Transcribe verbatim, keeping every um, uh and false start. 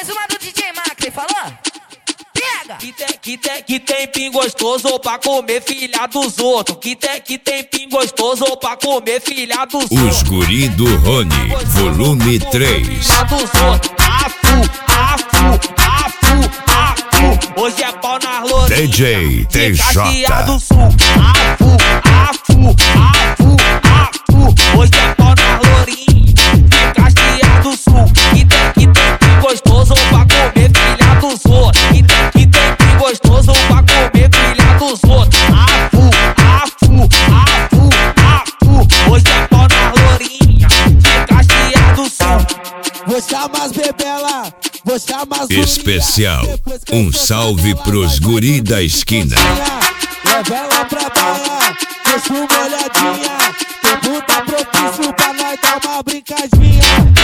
Mais uma do D J Macri, falou? Pega! Que tem, que tem, que tem pin gostoso pra comer filha dos outros. Que tem, que tem pin gostoso pra comer filha dos outros. Os Guri do Rony, volume três. Filha dos outros. Afu, afu, afu, afu. Hoje é pau nas lourinhas. D J T J. Do Sul. Afu, afu, afu, afu. Hoje é pau nas lourinhas. De Caxias do Sul. Que tem, que tem pin gostoso pra comer filha dos outros. Que tem, que tem pin gostoso pra comer filha dos outros. Afu, afu, afu, afu. Hoje é pau nas lourinhas. De Caxias do Sul. Vou chamar as bebela, vou chamar as Especial, um salve pros guri da esquina. Leva ela pra baia, deixa uma olhadinha. Tempo tá propício pra nós dar uma brincadinha.